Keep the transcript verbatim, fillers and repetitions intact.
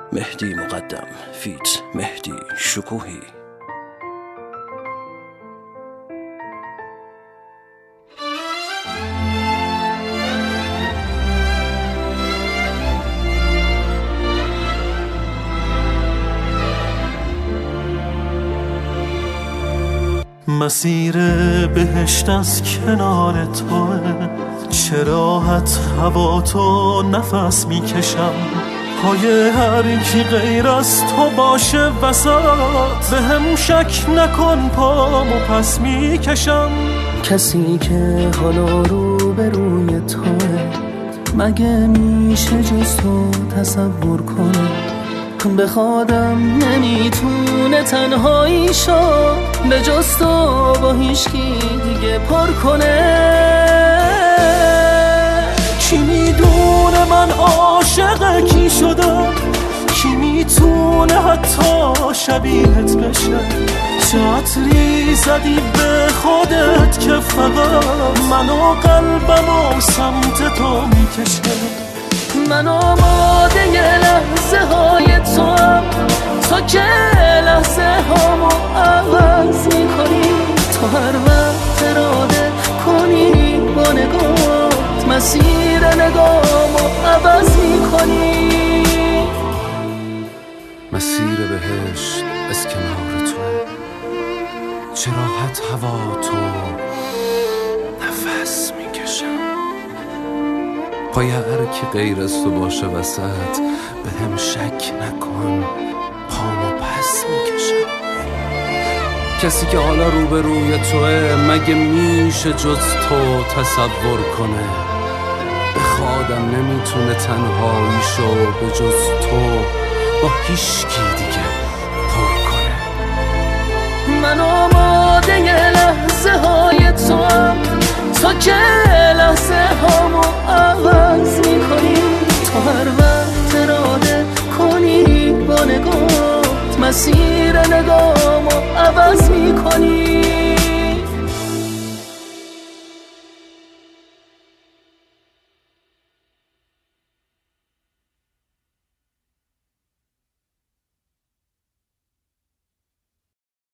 مهدی مقدم فیت مهدی شکوهی. مسیر بهشت از کنار توه، چه راحت هوا تو نفس میکشم. پای هر کی غیر از تو باشه وسط، به هم شک نکن پامو پس میکشم. کسی که حالا رو به روی توه، مگه میشه جز تو تصور کنه؟ بخوادم نمیتونه تنهایی شو، به جز تو با هیچکی دیگه پر کنه. کی میدونه من عاشق کی شدم؟ کی میتونه حتی شبیهت بشه؟ چه عطری زدی به خودت که فقط من و قلبم و سمت تو میکشه؟ من آماده یه لحظه های تو هم، تا که لحظه هامو عوض میکنی. تو هر وقت اراده کنی با نگات، مسیر نگامو عوض میکنی. مسیر بهشت از کنار تو، چه راحت هوا تو نفس میکشم. پای هر کی غیر از تو باشه وسط، به هم شک نکن پامو پس میکشم. کسی که حالا روبروی توه، مگه میشه جز تو تصور کنه؟ بخوادم نمیتونه تنهایی شو، به جز تو با هیچکی دیگه پر کنه. من آماده یه لحظه های تو هم، تا که لحظه هامو عوض